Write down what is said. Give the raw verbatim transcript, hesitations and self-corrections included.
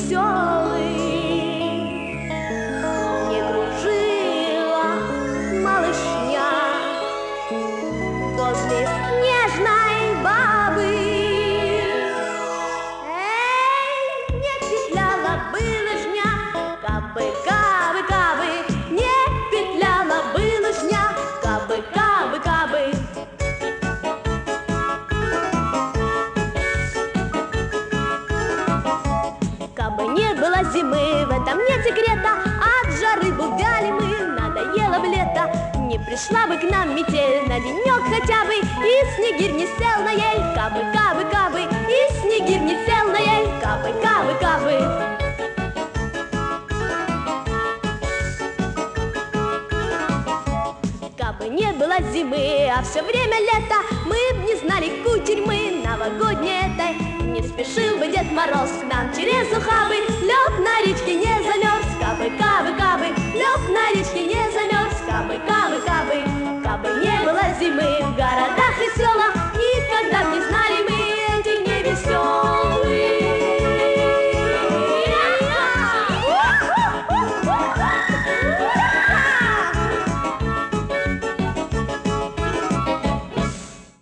веселый. Не кружила малышня возле снежной бабы. Эй, не петляла бы лыжня, кабы, кабы, кабы, не петляла бы лыжня, кабы, кабы, кабы. Кабы не было зимы, в этом нет секрета, от жары бы вяли мы, надоело бы лето. Не пришла бы к нам метель на денек хотя бы, и снегирь не сел на ель, кабы, кабы, кабы, и снегирь не сел на ель, кабы, кабы, кабы. Кабы не было зимы, а все время лето, мы б не знали кутерьмы новогодней этой. Не спешил бы Дед Мороз к нам через ухабы, лед на речке не замерз, кабы, кабы, кабы, лед на речке не замерз, кабы, кабы, кабы. Кабы не было зимы в городах и селах,